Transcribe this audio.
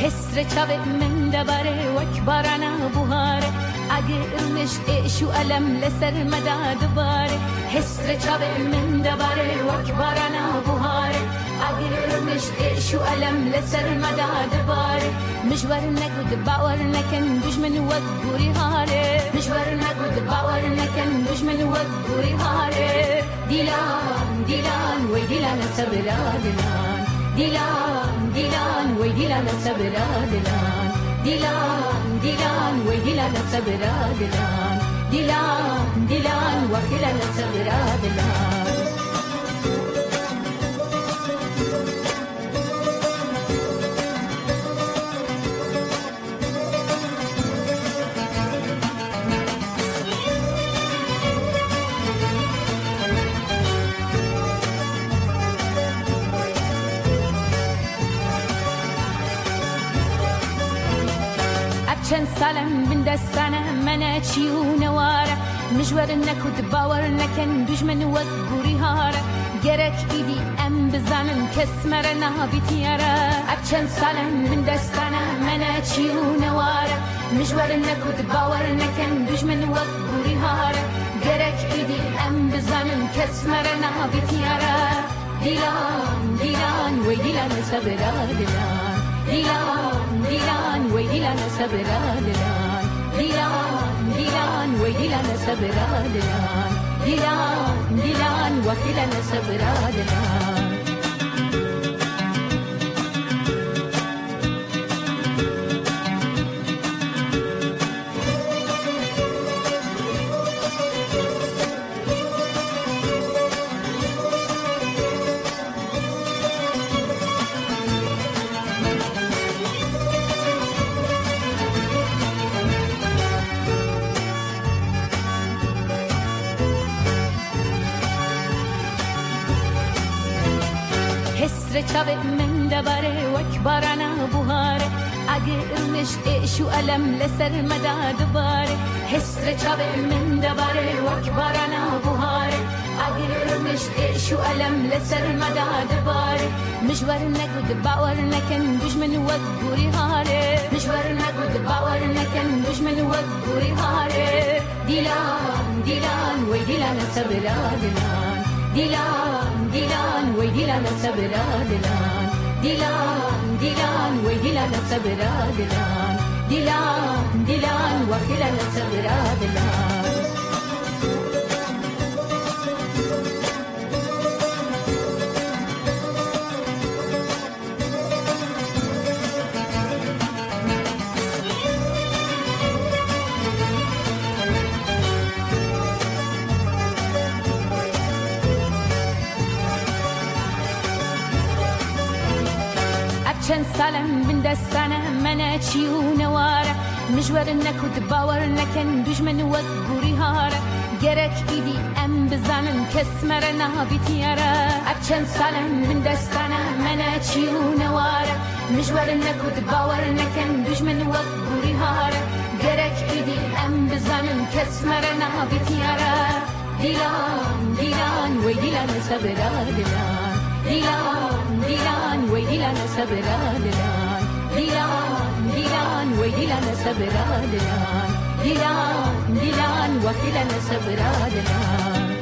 حسر چاو من دباره وک بارنا بوهاره اگر مش و علم لسر مداد باره حسر چاو من دباره وک بارنا بوهاره اگر مش و علم لسر مداد باره مشور نگود باور نکن دشمن و دوری هاره مشور نگود باور نکن دشمن و دوری هاره دیلان دیلان وی دیلان صبرا دیلان دیلان دیلان وی دیلان صبرا دیلان دیلان دیلان وی دیلان صبرا دیلان دیلان دیلان و دیلان صبرا دیلان چند سالم بین دستانه من چی و نواره مجور نکود باور نکن دشمن و گوری هاره گرک ایدی ام بزنن کس مره نابیتیاره چند سالم بین دستانه من چی و نواره مجور نکود باور نکن دشمن و گوری هاره گرک ایدی ام بزنن کس مره نابیتیاره دیلان دیلان وی دیلان صبرا دیلان دیلان دیلان وی دیلان صبرا دیلان دیلان دیلان وی دیلان صبرا دیلان دیلان دیلان و دیلان صبرا دیلان حسر چاو من دباره وک بارنا بوهاره اگر مش و علم لسر مداد باره حسر چاو من دباره وک بارنا بوهاره اگر مش و علم لسر مداد باره مشور نگود باور نکن دشمن و گوری هاره مشور نگود باور نکن دشمن و گوری هاره دیلان دیلان وی دیلان صبرا دیلان دیلان دیلان وی دیلان صبرا دیلان دیلان دیلان وی دیلان صبرا دیلان دیلان دیلان و دیلان صبرا دیلان چند سالم بین دستانه من چی و نواره مجور نکود باور نکن دشمن و گوری هاره گرک ایدی ام بزنن کس مره نابیتیاره چند سالم بین دستانه من چی و نواره مجور نکود باور نکن دشمن و گوری هاره گرک ایدی ام بزنن کس مره نابیتیاره دیلان دیلان وی دیلان صبرا دیلان دیلان دیلان وی دیلان صبرا دیلان دیلان دیلان وی دیلان صبرا دیلان دیلان دیلان و دیلان صبرا دیلان